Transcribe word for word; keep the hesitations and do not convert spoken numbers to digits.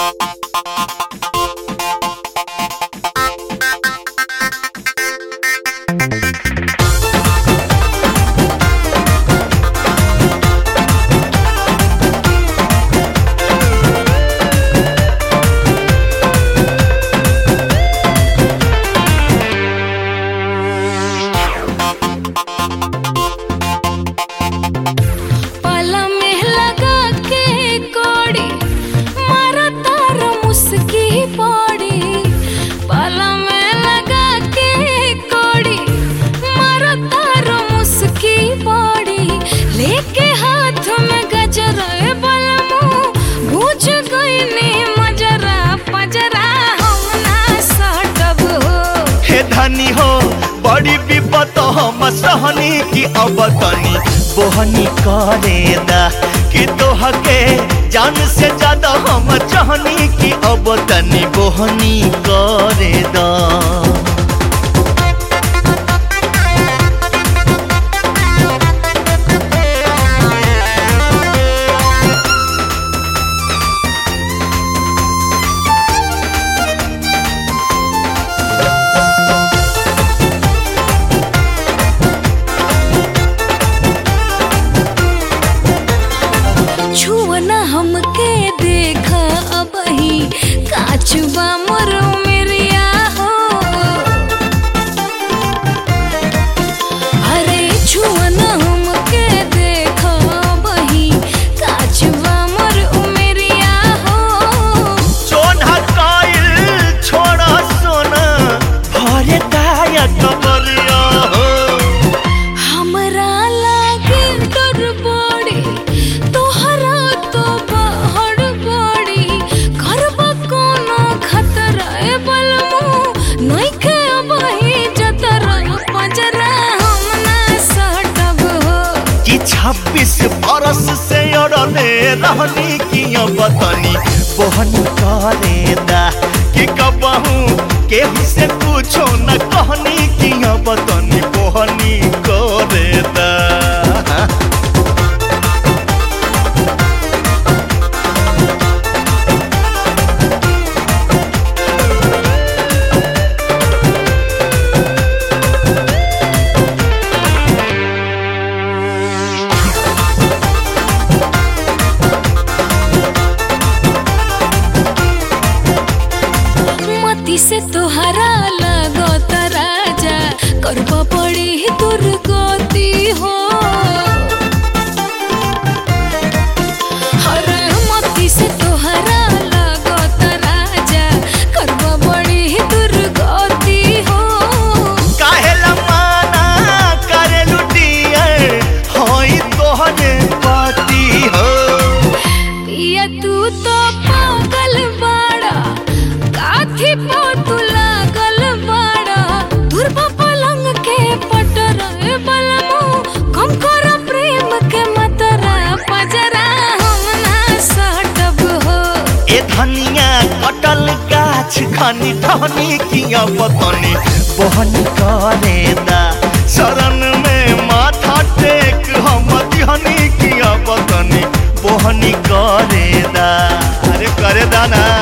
हो बड़ी विपत हम सहनी की अब तनी बोहनी करे दा कि तोहके जान से ज्यादा हम चाहनी की अब तनी बोहनी करे दा। हमके देखा अब ही काचुबा मरो मेरिया हो, अरे छुअना हमके देखा अब ही काचुबा मरो मेरिया हो। सोना कायल छोड़ा सोना भरे दाया कबरिया हो, हमरा लागे डर बड़ी तोहरा तो छब्बीस बरस से अड़ले रहनी की बतनी बोहनी करे दा कि कबहू केहू से पूछो न कहनी की बतनी बोहनी करे दा। से तोहरा लगत राजा करबा पड़ी दुर्गति हो, हर मती से तोहरा लगत राजा करबा पड़ी दुर्गति हो। काहेला माना करे लुटिया होई तोहरे पति हो, पिया तू तो पागल बाड़ा काथी पो तू लागल बाड़ा धुरबा पलंग के पटर बलमो कम कर प्रेम के मतरा पजरा हम ना सटब हो। ए धनिया कटल गाछ खनी ठहनी किया बतनी बोहनी करे दा, शरण में माथा टेक हम दिहनी किया बतनी बोहनी करे दा। अरे करे दा ना।